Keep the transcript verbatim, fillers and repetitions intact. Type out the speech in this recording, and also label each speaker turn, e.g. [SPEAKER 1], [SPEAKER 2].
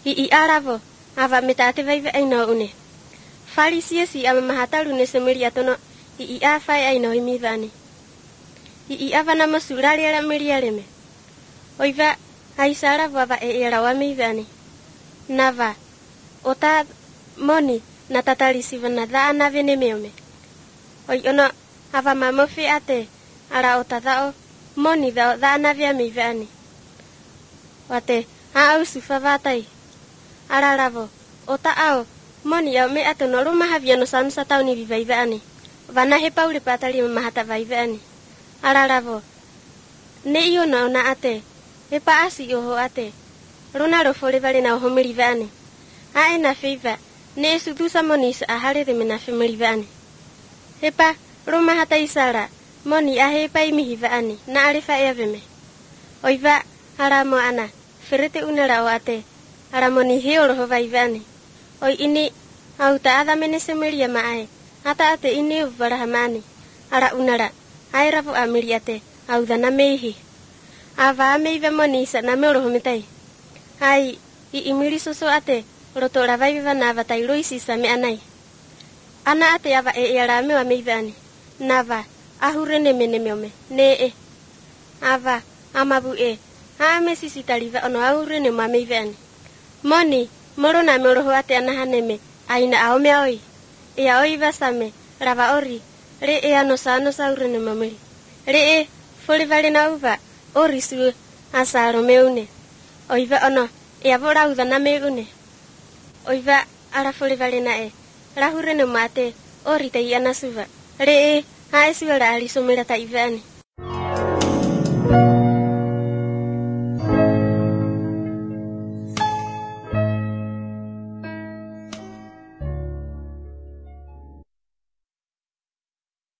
[SPEAKER 1] I i aravo, ava metate vaive aino une. Farisie si ama mahataru ne semiri atono, i i afai aino imivani. I i ava na masurari ala miriareme. Oiva, aisara vava e era wa mivani. Nava, ota moni na tatalisi vana dha na vene meome. Oi ono, ava mamofi ate, ara ota dhao, moni dhao dha na via mivani. Wate, a sufa vatai. Ara ravo, ota ao, moni au me ato no ruma havia no sanu sa tauni vivaivani. Vana he paule patali mahata vaivani. Ara ravo, ne iyo na ona ate, e pa asi yoho ate. Runa rofole vale na homiri vani. A e na feiva, ne sudusa moni sa ahare de mena femiri vani. E pa, ruma hata isara, moni ahe pa imihi vani, na arifa eveme. Oiva, ara mo ana, ferete unera o ate. Ara moni heo roho vaivani. Oi ini, au ta adha mene semeria maae. Hata ate ini uvarahamani. Ara unara, ai ravu amiri ate, au dhana meihi. Ava ameiva moni isa na me roho mitai. Ai, i imiri soso ate, roto ravaiva na avatai roisi sa me anai. Ana ate ava e e ara me wa meivani. Nava, ahurene mene meome, ne e. Ava, amabu e, haame sisi taliva ono ahurene ma meivani. Moni, moro na me roho ate anahaneme, aina aome aoi. E aoi vasame, rava ori, re e ano sa ano sa urene mamiri. Re e, foli vale na uva, ori su asaro meune. Oiva ono, e avora uda na meune. Oiva, ara foli vale na e, rahurene mate, ori te iana suva. Re e, hae suva ra ali somera ta ivani.